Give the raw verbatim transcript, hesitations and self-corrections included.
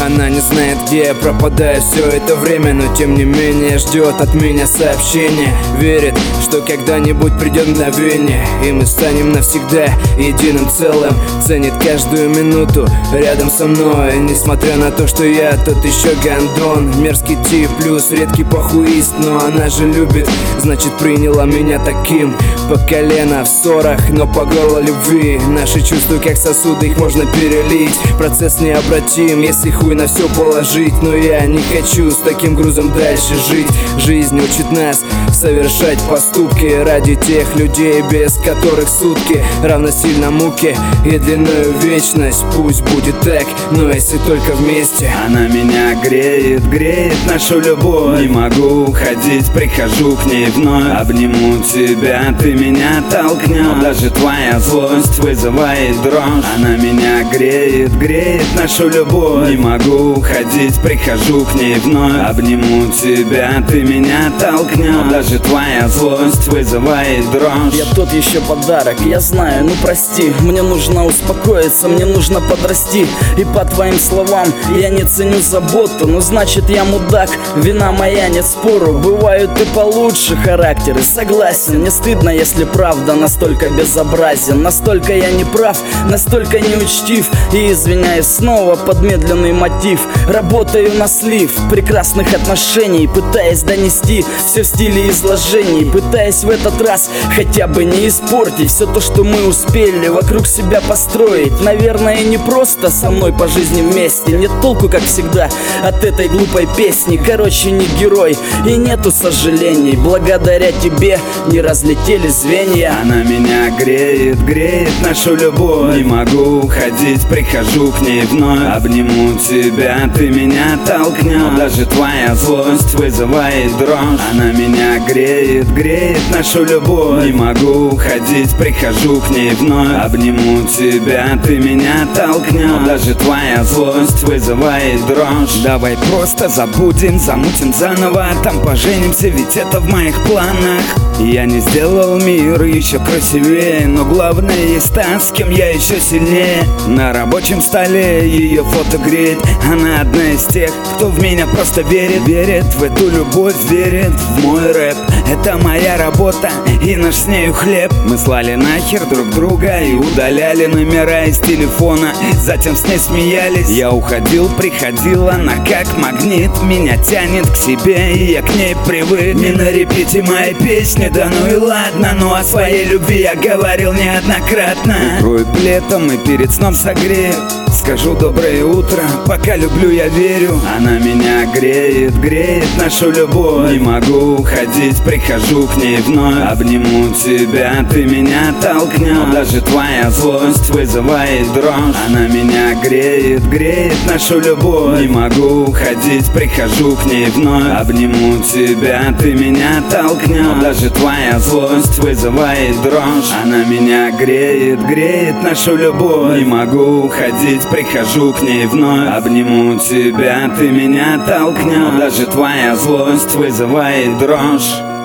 Она не знает, где я пропадаю все это время, но тем не менее ждет от меня сообщения. Верит, что когда-нибудь придет мгновение, и мы станем навсегда единым целым. Ценит каждую минуту рядом со мной, несмотря на то, что я тот еще гандон. Мерзкий тип плюс редкий похуист, но она же любит, значит приняла меня таким. По колено в ссорах, но по горло любви. Наши чувства как сосуды, их можно перелить. Процесс необратим, если хуй на все положить. Но я не хочу с таким грузом дальше жить. Жизнь учит нас совершать поступки ради тех людей, без которых сутки равносильно муке и длинную вечность. Пусть будет так, но если только вместе. Она меня греет, греет нашу любовь. Не могу уходить, прихожу к ней вновь. Обниму тебя, ты меня толкнешь. Даже твоя злость вызывает дрожь. Она меня греет, греет нашу любовь. Не могу уходить, прихожу к ней вновь. Обниму тебя, ты меня толкнешь. Даже твоя злость вызывает дрожь. Я тот еще подарок, я знаю, ну прости. Мне нужно успокоиться, мне нужно подрасти. И по твоим словам я не ценю заботу, ну значит я мудак, вина моя, нет спору. Бывают и получше характеры, согласен. Не стыдно, если правда настолько безобразен. Настолько я не прав, настолько неучтив. И извиняюсь снова под медленный мотив. Работаю на слив прекрасных отношений, пытаясь донести все в стиле изложений. Пытаясь в этот раз хотя бы не испортить все то, что мы успели вокруг себя построить. Наверное, не просто со мной по жизни вместе. Нет толку, как всегда, от этой глупой песни. Короче, не герой и нету сожалений. Благодаря тебе не разлетелись звенья. Она меня греет, греет нашу любовь. Не могу уходить, прихожу к ней вновь. Обниму тебя, ты меня толкнешь. Даже твоя злость вызывает дрожь. Она меня греет, греет нашу любовь. Не могу уходить, прихожу к ней вновь. Обниму тебя, ты меня толкнешь. Даже твоя злость вызывает дрожь. Давай просто забудем, замутим заново. Там поженимся, ведь это в моих планах. Я не сделал мир еще красивее, но главное есть та, с кем я еще сильнее. На рабочем столе ее фото греет. Она одна из тех, кто в меня просто верит. Верит в эту любовь, верит в мой рэп. Это моя работа и наш с нею хлеб. Мы слали нахер друг друга и удаляли номера из телефона. Затем с ней смеялись. Я уходил, приходил, она как магнит меня тянет к себе, и я к ней привык. Не на репите мои песни, да ну и ладно. Ну о своей любви я говорил неоднократно. Укрою пледом и перед сном согрею. Скажу доброе утро, пока люблю, я верю. Она меня греет, греет нашу любовь. Не могу уходить, прихожу к ней вновь. Обниму тебя, ты меня толкнешь. Даже твоя злость вызывает дрожь. Она меня греет, греет нашу любовь. Не могу уходить, прихожу к ней вновь. Обниму тебя, ты меня толкнешь. Даже твоя злость вызывает дрожь. Она меня греет, греет нашу любовь. Не могу уходить, прихожу к ней вновь. Обниму тебя, ты меня толкнешь. Даже твоя злость вызывает дрожь.